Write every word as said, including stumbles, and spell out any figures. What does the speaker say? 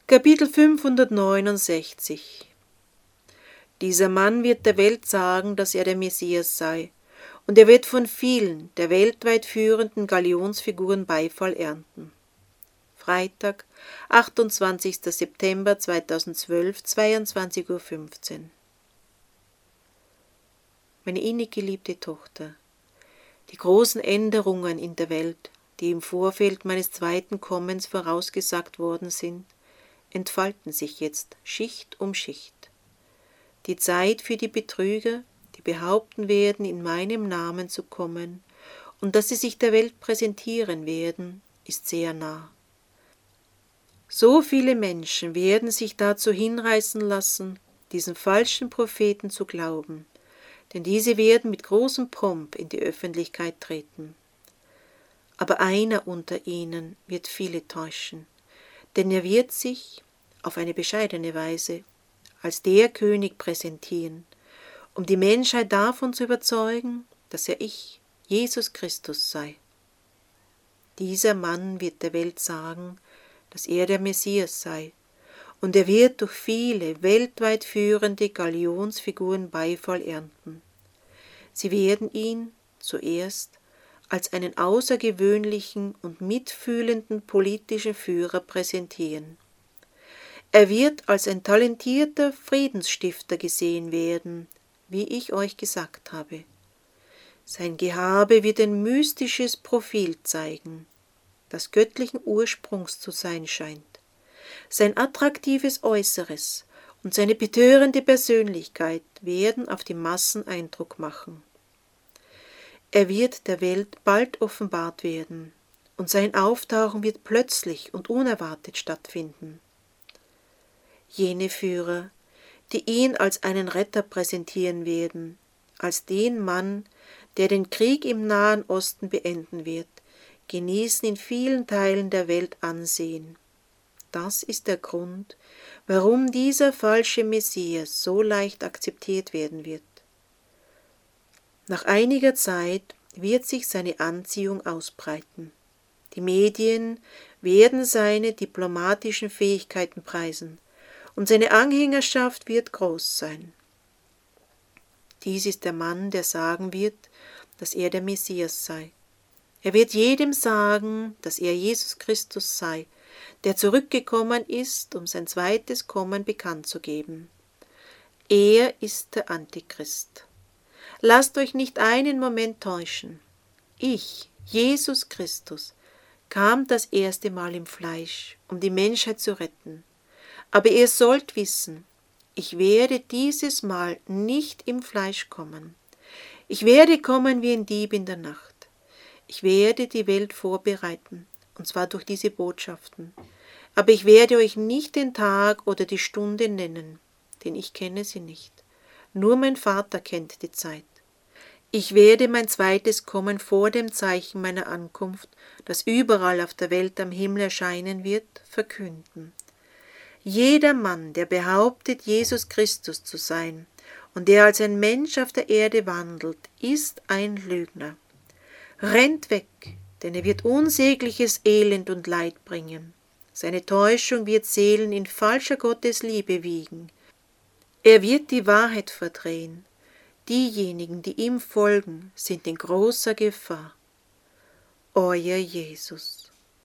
Kapitel fünfhundertneunundsechzig. Dieser Mann wird der Welt sagen, dass er der Messias sei, und er wird von vielen der weltweit führenden Galionsfiguren Beifall ernten. Freitag, achtundzwanzigster September zweitausendzwölf, zweiundzwanzig Uhr fünfzehn. Meine innig geliebte Tochter, die großen Änderungen in der Welt, die im Vorfeld meines zweiten Kommens vorausgesagt worden sind, entfalten sich jetzt Schicht um Schicht. Die Zeit für die Betrüger, die behaupten werden, in meinem Namen zu kommen und dass sie sich der Welt präsentieren werden, ist sehr nah. So viele Menschen werden sich dazu hinreißen lassen, diesen falschen Propheten zu glauben, denn diese werden mit großem Pomp in die Öffentlichkeit treten. Aber einer unter ihnen wird viele täuschen, denn er wird sich auf eine bescheidene Weise als der König präsentieren, um die Menschheit davon zu überzeugen, dass er ich, Jesus Christus, sei. Dieser Mann wird der Welt sagen, dass er der Messias sei, und er wird durch viele weltweit führende Galionsfiguren Beifall ernten. Sie werden ihn zuerst als einen außergewöhnlichen und mitfühlenden politischen Führer präsentieren. Er wird als ein talentierter Friedensstifter gesehen werden, wie ich euch gesagt habe. Sein Gehabe wird ein mystisches Profil zeigen, das göttlichen Ursprungs zu sein scheint. Sein attraktives Äußeres und seine betörende Persönlichkeit werden auf die Massen Eindruck machen. Er wird der Welt bald offenbart werden, und sein Auftauchen wird plötzlich und unerwartet stattfinden. Jene Führer, die ihn als einen Retter präsentieren werden, als den Mann, der den Krieg im Nahen Osten beenden wird, genießen in vielen Teilen der Welt Ansehen. Das ist der Grund, warum dieser falsche Messias so leicht akzeptiert werden wird. Nach einiger Zeit wird sich seine Anziehung ausbreiten. Die Medien werden seine diplomatischen Fähigkeiten preisen, und seine Anhängerschaft wird groß sein. Dies ist der Mann, der sagen wird, dass er der Messias sei. Er wird jedem sagen, dass er Jesus Christus sei, der zurückgekommen ist, um sein zweites Kommen bekannt zu geben. Er ist der Antichrist. Lasst euch nicht einen Moment täuschen. Ich, Jesus Christus, kam das erste Mal im Fleisch, um die Menschheit zu retten. Aber ihr sollt wissen, ich werde dieses Mal nicht im Fleisch kommen. Ich werde kommen wie ein Dieb in der Nacht. Ich werde die Welt vorbereiten, und zwar durch diese Botschaften. Aber ich werde euch nicht den Tag oder die Stunde nennen, denn ich kenne sie nicht. Nur mein Vater kennt die Zeit. Ich werde mein zweites Kommen vor dem Zeichen meiner Ankunft, das überall auf der Welt am Himmel erscheinen wird, verkünden. Jeder Mann, der behauptet, Jesus Christus zu sein und der als ein Mensch auf der Erde wandelt, ist ein Lügner. Rennt weg, denn er wird unsägliches Elend und Leid bringen. Seine Täuschung wird Seelen in falscher Gottesliebe wiegen. Er wird die Wahrheit verdrehen. Diejenigen, die ihm folgen, sind in großer Gefahr. Euer Jesus.